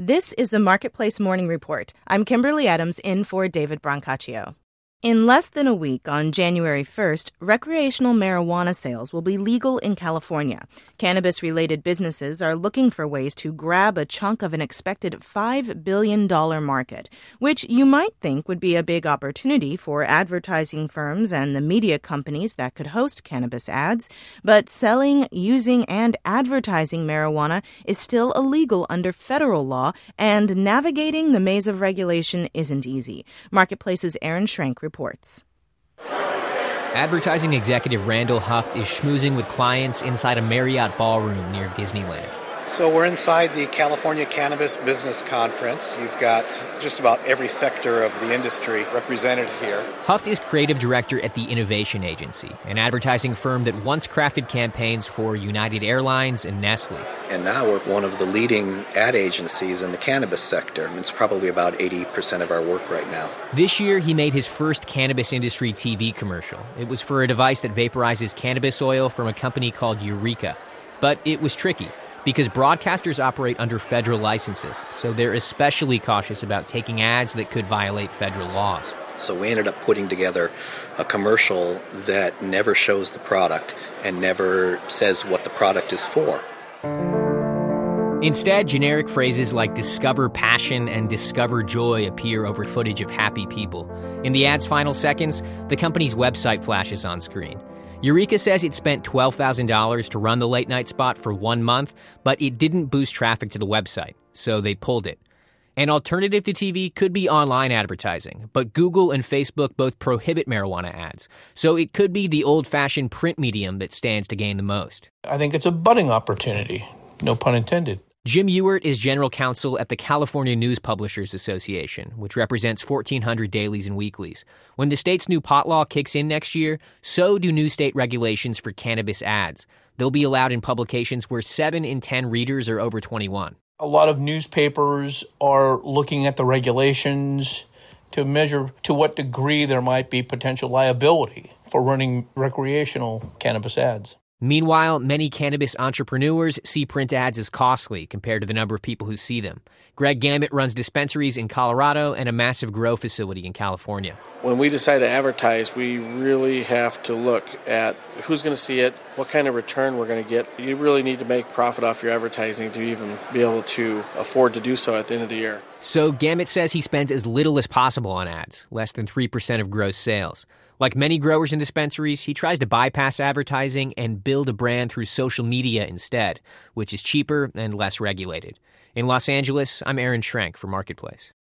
This is the Marketplace Morning Report. I'm Kimberly Adams in for David Brancaccio. In less than a week, on January 1st, recreational marijuana sales will be legal in California. Cannabis-related businesses are looking for ways to grab a chunk of an expected $5 billion market, which you might think would be a big opportunity for advertising firms and the media companies that could host cannabis ads. But selling, using, and advertising marijuana is still illegal under federal law, and navigating the maze of regulation isn't easy. Marketplace's Aaron Schrank reports. Advertising executive Randall Huft is schmoozing with clients inside a Marriott ballroom near Disneyland. So we're inside the California Cannabis Business Conference. You've got just about every sector of the industry represented here. Huft is creative director at the Innovation Agency, an advertising firm that once crafted campaigns for United Airlines and Nestle. And now we're one of the leading ad agencies in the cannabis sector. It's probably about 80% of our work right now. This year, he made his first cannabis industry TV commercial. It was for a device that vaporizes cannabis oil from a company called Eureka. But it was tricky, because broadcasters operate under federal licenses, so they're especially cautious about taking ads that could violate federal laws. So we ended up putting together a commercial that never shows the product and never says what the product is for. Instead, generic phrases like discover passion and discover joy appear over footage of happy people. In the ad's final seconds, the company's website flashes on screen. Eureka says it spent $12,000 to run the late-night spot for 1 month, but it didn't boost traffic to the website, so they pulled it. An alternative to TV could be online advertising, but Google and Facebook both prohibit marijuana ads, so it could be the old-fashioned print medium that stands to gain the most. I think it's a budding opportunity, no pun intended. Jim Ewert is general counsel at the California News Publishers Association, which represents 1,400 dailies and weeklies. When the state's new pot law kicks in next year, so do new state regulations for cannabis ads. They'll be allowed in publications where 7 in 10 readers are over 21. A lot of newspapers are looking at the regulations to measure to what degree there might be potential liability for running recreational cannabis ads. Meanwhile, many cannabis entrepreneurs see print ads as costly compared to the number of people who see them. Greg Gamet runs dispensaries in Colorado and a massive grow facility in California. When we decide to advertise, we really have to look at who's going to see it, what kind of return we're going to get. You really need to make profit off your advertising to even be able to afford to do so at the end of the year. So Gamet says he spends as little as possible on ads, less than 3% of gross sales. Like many growers and dispensaries, he tries to bypass advertising and build a brand through social media instead, which is cheaper and less regulated. In Los Angeles, I'm Aaron Schrank for Marketplace.